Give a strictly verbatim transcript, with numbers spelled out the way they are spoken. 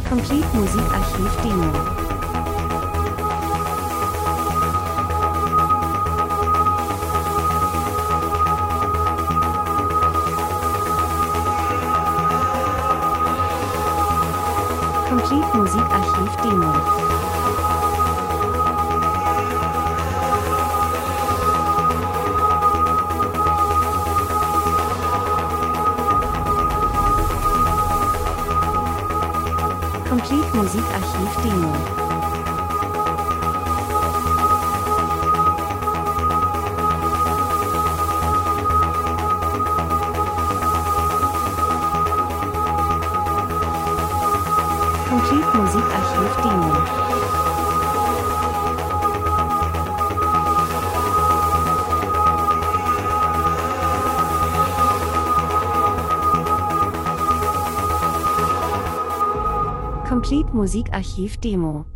Complete Musikarchiv Demo. Complete Musikarchiv Demo. Complete Musikarchiv Demo. Complete Musikarchiv Demo. Complete Musikarchiv Demo.